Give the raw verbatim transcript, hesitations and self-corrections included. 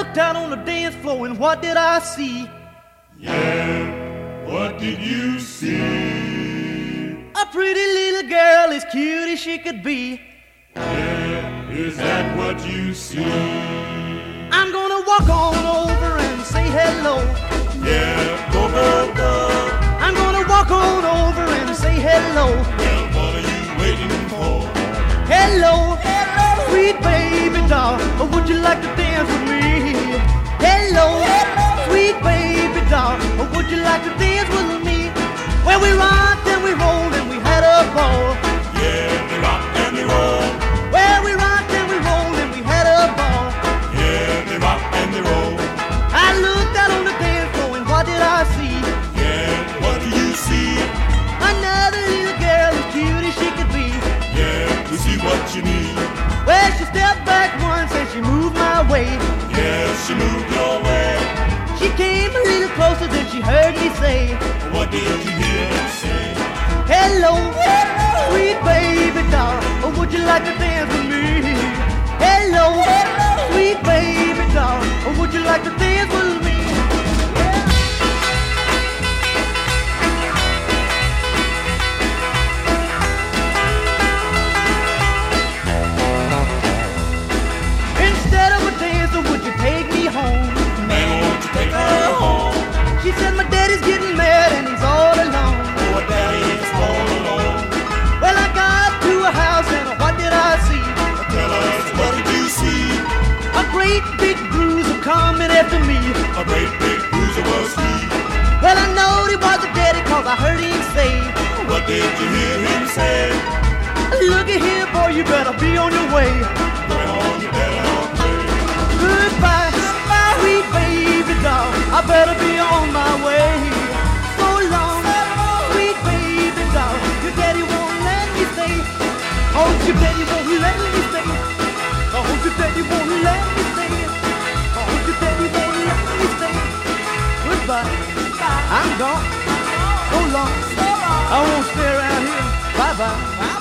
looked out on the dance floor and what did I see? Yeah, what did you see? A pretty little girl as cute as she could be. Yeah, is that what you see? I'm gonna walk on over and say hello. Yeah, go, go, go. I'm gonna walk on over and say hello. Well, what are you waiting for? Hello, hello, sweet baby doll, oh, would you like to dance with me? Hello, hello, sweet baby doll, oh, would you like to dance with me? Well, we rocked and we rolled and we had a ball. Yeah, we rock and we roll. Well, we rocked and we rolled and we had a ball. Yeah, we rock and we roll. I looked out on the dance floor and what did I see? Yeah, what do you see? Another little girl as cute as she could be. Yeah, we see what you need. Well, she stepped back once and she moved my way. Yeah, she moved your way. She came a little closer than she heard me say. What did you hear her say? Hello, hello, sweet baby doll, oh, would you like to dance with me? Hello, hello, sweet baby doll, oh, would you like to dance with me? Instead of a dancer, would you take me home? Man, won't you take her home? She said my daddy's getting mad and he's all alone. Oh, daddy's all alone. Well, I got to a house and what did I see? Tell us, what did you see? A great big bruiser coming after me. A great big bruiser was he. Well, I knowed he was a daddy cause I heard him say. What did you hear him say? Look at here, boy, you better be on your way. Going on, you better pray. Goodbye, goodbye, sweet baby doll, I better be on my way. So long, sweet baby doll, your daddy won't let me stay. Oh, your daddy won't let me stay. Oh, your daddy won't let me stay. Oh, your daddy won't let me stay. Goodbye, I'm gone. So long, I won't stay around here. Bye bye.